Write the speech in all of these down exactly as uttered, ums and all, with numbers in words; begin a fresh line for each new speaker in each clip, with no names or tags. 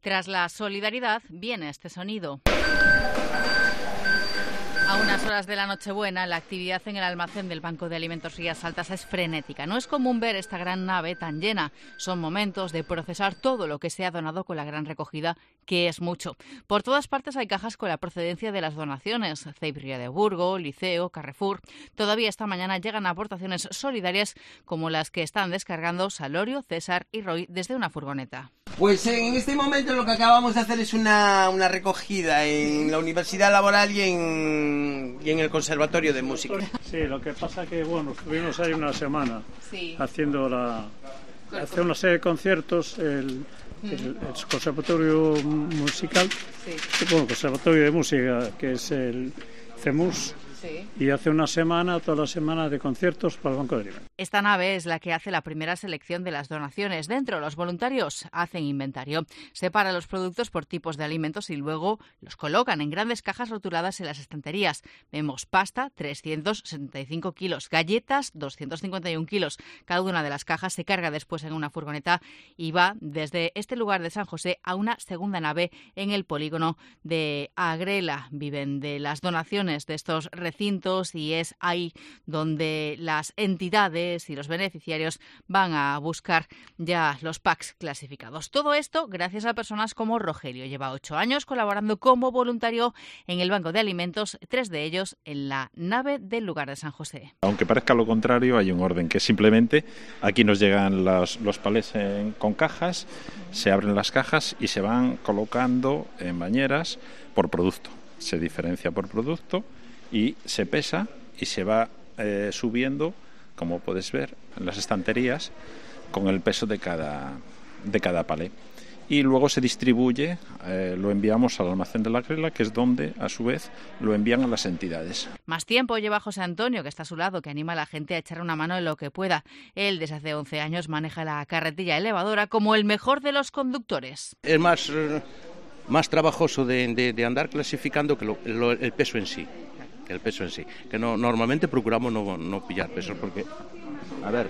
Tras la solidaridad viene este sonido. A unas horas de la Nochebuena, la actividad en el almacén del Banco de Alimentos Rías Altas es frenética. No es común ver esta gran nave tan llena. Son momentos de procesar todo lo que se ha donado con la gran recogida, que es mucho. Por todas partes hay cajas con la procedencia de las donaciones. Ceib Ría de Burgo, Liceo, Carrefour. Todavía esta mañana llegan aportaciones solidarias como las que están descargando Salorio, César y Roy desde una furgoneta.
Pues en este momento lo que acabamos de hacer es una, una recogida en la Universidad Laboral y en, y en el Conservatorio de Música.
Sí, lo que pasa que, bueno, estuvimos ahí una semana
sí.
haciendo la, hace una serie de conciertos, el, el, el Conservatorio Musical,
sí.
bueno, Conservatorio de Música, que es el CEMUS.
Sí.
Y hace una semana, toda la semana de conciertos para el Banco de Alimentos.
Esta nave es la que hace la primera selección de las donaciones. Dentro, los voluntarios hacen inventario. Separan los productos por tipos de alimentos y luego los colocan en grandes cajas rotuladas en las estanterías. Vemos pasta, trescientos setenta y cinco kilos, galletas, doscientos cincuenta y uno kilos. Cada una de las cajas se carga después en una furgoneta y va desde este lugar de San José a una segunda nave en el polígono de Agrela. Viven de las donaciones de estos recintos y es ahí donde las entidades y los beneficiarios van a buscar ya los packs clasificados. Todo esto gracias a personas como Rogelio. Lleva ocho años colaborando como voluntario en el Banco de Alimentos, tres de ellos en la nave del lugar de San José.
Aunque parezca lo contrario, hay un orden que simplemente aquí nos llegan los, los palés en, con cajas, se abren las cajas y se van colocando en bañeras por producto. Se diferencia por producto y se pesa y se va eh, subiendo, como puedes ver, en las estanterías con el peso de cada, de cada palé. Y luego se distribuye, eh, lo enviamos al almacén de la Agrela, que es donde, a su vez, lo envían a las entidades.
Más tiempo lleva José Antonio, que está a su lado, que anima a la gente a echar una mano en lo que pueda. Él, desde hace once años, maneja la carretilla elevadora como el mejor de los conductores.
Es más, eh, más trabajoso de, de, de andar clasificando que lo, lo, el peso en sí. El peso en sí, que no, normalmente procuramos no, no pillar pesos porque, a ver,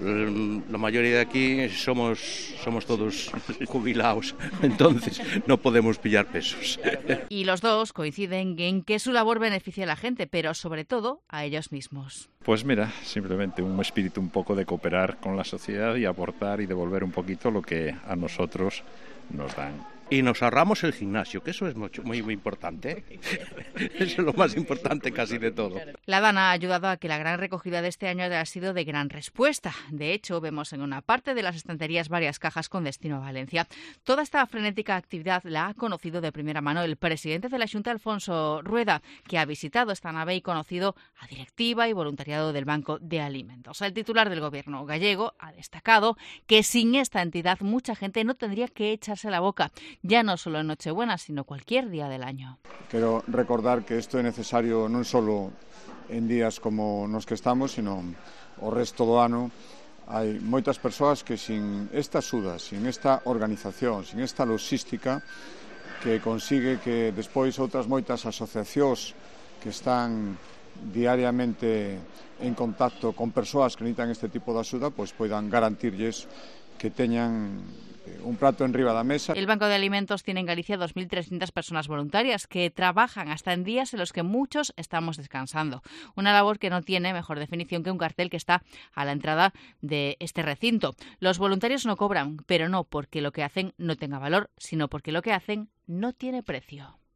la mayoría de aquí somos somos todos jubilados, entonces no podemos pillar pesos.
Y los dos coinciden en que su labor beneficia a la gente, pero sobre todo a ellos mismos.
Pues mira, simplemente un espíritu un poco de cooperar con la sociedad y aportar y devolver un poquito lo que a nosotros nos dan.
Y nos ahorramos el gimnasio, que eso es mucho, muy, muy importante. Eso es lo más importante casi de todo.
La DANA ha ayudado a que la gran recogida de este año haya sido de gran respuesta. De hecho, vemos en una parte de las estanterías varias cajas con destino a Valencia. Toda esta frenética actividad la ha conocido de primera mano el presidente de la Xunta, Alfonso Rueda, que ha visitado esta nave y conocido a directiva y voluntariado del Banco de Alimentos. El titular del gobierno gallego ha destacado que sin esta entidad mucha gente no tendría que echarse la boca, ya no solo en Nochebuena, sino cualquier día del año.
Quero recordar que isto é necesario non só en días como nos que estamos, sino o resto do ano. Hai moitas persoas que sin esta axuda, sin esta organización, sin esta logística, que consigue que despois outras moitas asociacións que están diariamente en contacto con persoas que necesitan este tipo de axuda, pois poidan garantirlles que teñan un plato enriba da mesa.
El Banco de Alimentos tiene en Galicia dos mil trescientas personas voluntarias que trabajan hasta en días en los que muchos estamos descansando. Una labor que no tiene mejor definición que un cartel que está a la entrada de este recinto. Los voluntarios no cobran, pero no porque lo que hacen no tenga valor, sino porque lo que hacen no tiene precio.